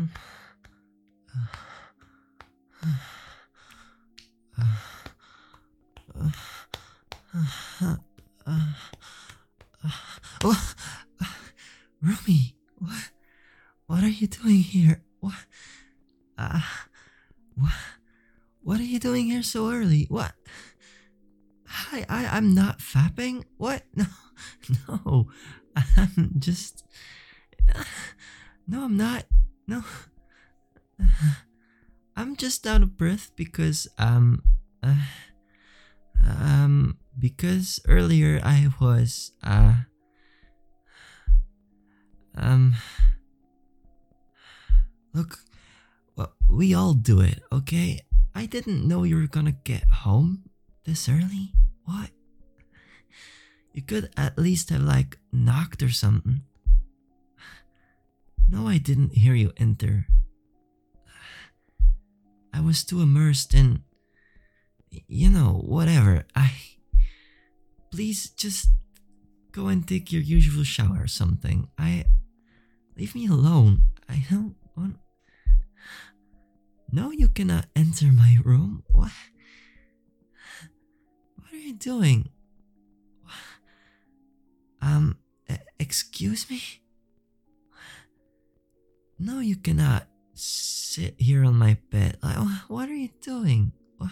Oh, Rumi, what are you doing here? Uh, what, what are you doing here so early? What? I'm not fapping? What? No, no, I'm just, no, I'm not, no, I'm just out of breath because earlier I was, um, look, well, we all do it, okay? I didn't know you were gonna get home this early. What? You could at least have, like, knocked or something. No, I didn't hear you enter. I was too immersed in, whatever. Please just go and take your usual shower or something. Leave me alone. I don't want. No, you cannot enter my room. What? What are you doing? Excuse me? No, you cannot sit here on my bed. Like, what are you doing? What?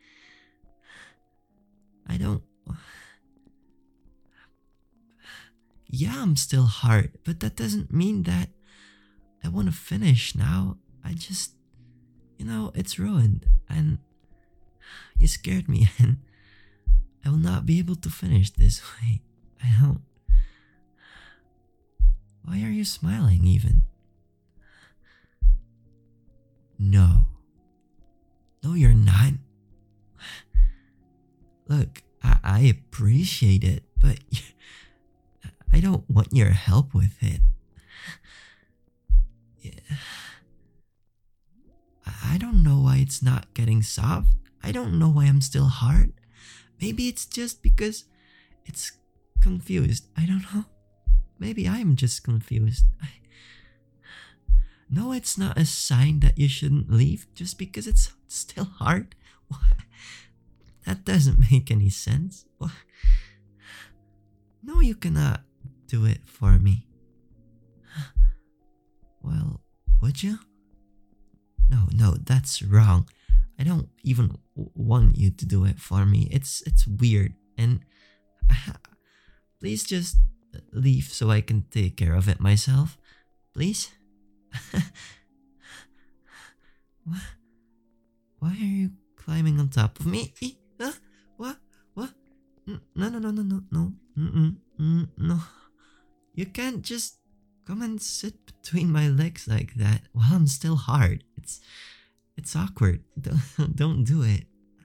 I don't. Yeah, I'm still hard, but that doesn't mean that I want to finish now. I just, it's ruined, and you scared me, and I will not be able to finish this way. I don't. Why are you smiling, even? No. No, you're not. Look, I appreciate it, but I don't want your help with it. Yeah. I don't know why it's not getting soft. I don't know why I'm still hard. Maybe it's just because it's confused. I don't know. Maybe I'm just confused. No, it's not a sign that you shouldn't leave just because it's still hard. What? That doesn't make any sense. What? No, you cannot do it for me. Well, would you? No, that's wrong. I don't even want you to do it for me. It's weird, and please just leave so I can take care of it myself. Please? What? Why are you climbing on top of me? Huh? What? No, no, no, no, no, no. No. You can't just come and sit between my legs like that while I'm still hard. It's awkward. Don't do it.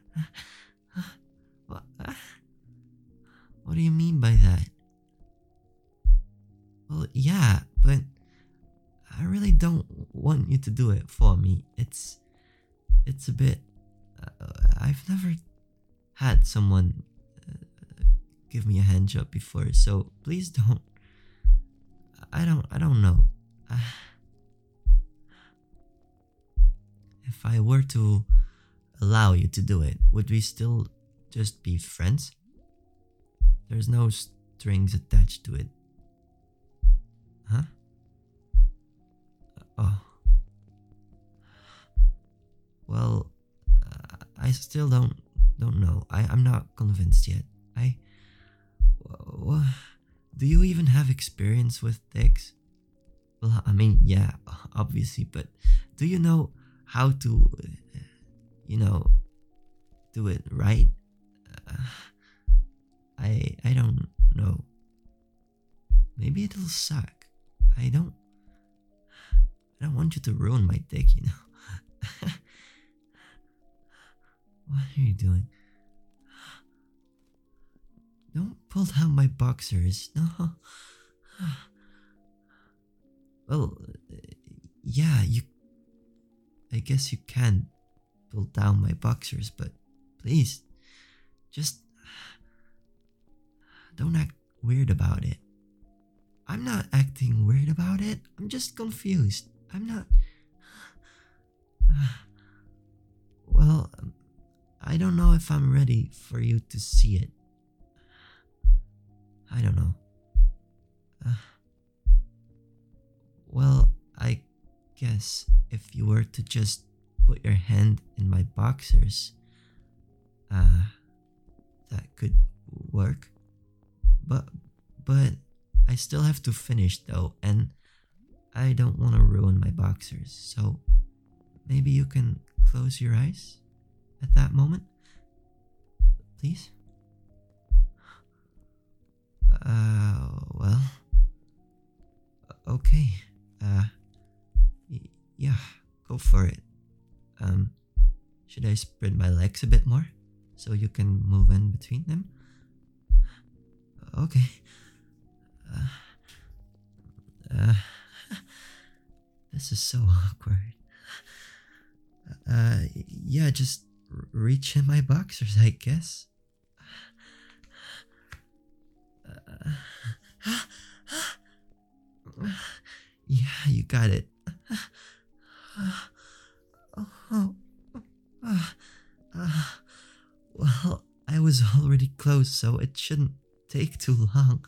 What do you mean by that? Well, yeah, but I really don't want you to do it for me. It's a bit. I've never had someone give me a hand job before, so please don't. I don't know. If I were to allow you to do it, would we still just be friends? There's no strings attached to it. Huh? Oh. Well, I still don't know. I'm not convinced yet. Do you even have experience with dicks? Well, I mean, yeah, obviously, but do you know how to, do it right? I don't know. Maybe it'll suck. I don't want you to ruin my dick, What are you doing? Don't pull down my boxers. No. Well, yeah, I guess you can pull down my boxers, but please, just don't act weird about it. I'm not acting weird about it. I'm just confused. I'm not. Well, I don't know if I'm ready for you to see it. I don't know. Uh, well, I guess if you were to just put your hand in my boxers, that could work. But but I still have to finish though, and I don't want to ruin my boxers. So maybe you can close your eyes at that moment, please. Well, okay. Yeah, go for it. Um, should I spread my legs a bit more so you can move in between them? Okay. Uh, uh, this is so awkward. Yeah, just reach in my boxers, I guess. Yeah, you got it. Oh, well, I was already close, so it shouldn't take too long.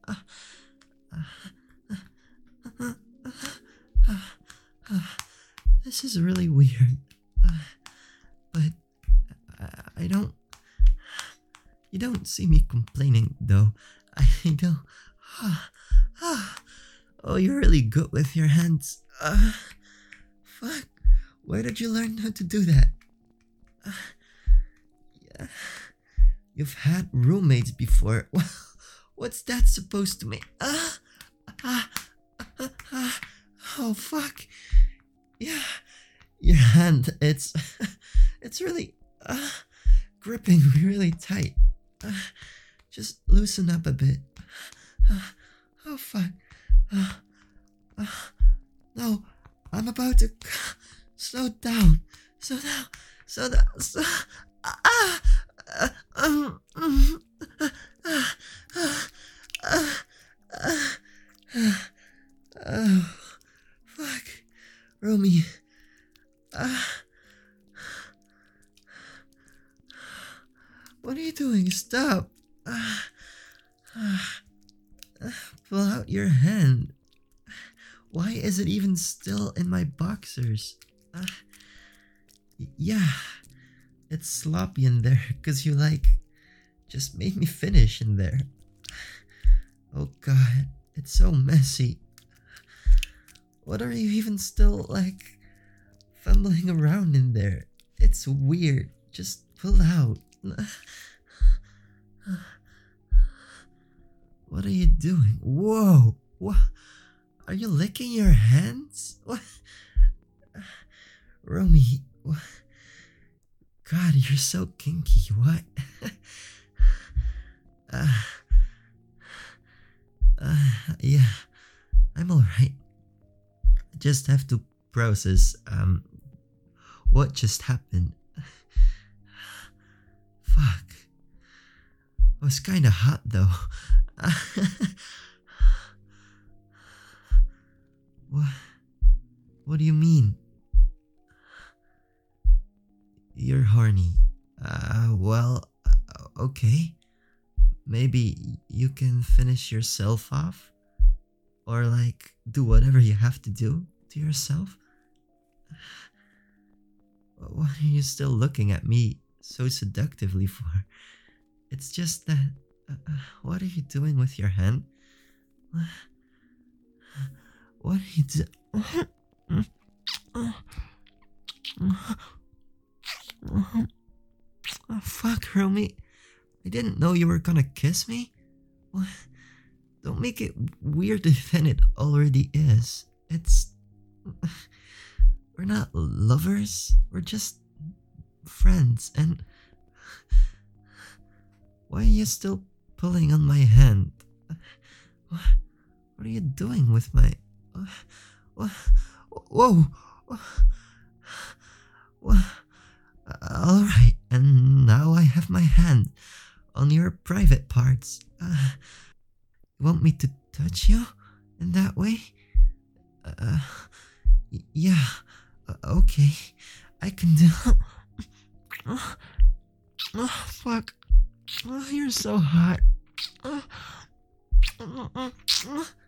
This is really weird. But I don't. You don't see me complaining, though. I don't. Oh, you're really good with your hands. Fuck. Where did you learn how to do that? Yeah. You've had roommates before. What's that supposed to mean? Oh, fuck. Yeah. Your hand, it's. It's really. Gripping really tight. Just loosen up a bit. Oh, fuck. No, I'm about to slow down. Slow down. Slow down. Oh, fuck. Romy. What are you doing? Stop. Pull out your hand. Why is it even still in my boxers? Yeah, it's sloppy in there because you just made me finish in there. Oh god, it's so messy. What are you even still fumbling around in there? It's weird. Just pull out. What are you doing? Whoa! What? Are you licking your hands? What? Romy, what? God, you're so kinky. What? Yeah, I'm alright. I just have to process, what just happened. Fuck. It was kinda hot though. What do you mean? You're horny. Okay. Maybe you can finish yourself off? Or do whatever you have to do to yourself? What are you still looking at me so seductively for? It's just that. What are you doing with your hand? What are you doing? Oh, fuck, Romy. I didn't know you were gonna kiss me. What? Don't make it weirder than it already is. It's. We're not lovers. We're just friends. And. Why are you still pulling on my hand? What are you doing with my. Whoa! Alright, and now I have my hand on your private parts. You want me to touch you in that way? Yeah, okay. fuck. Oh, you're so hot.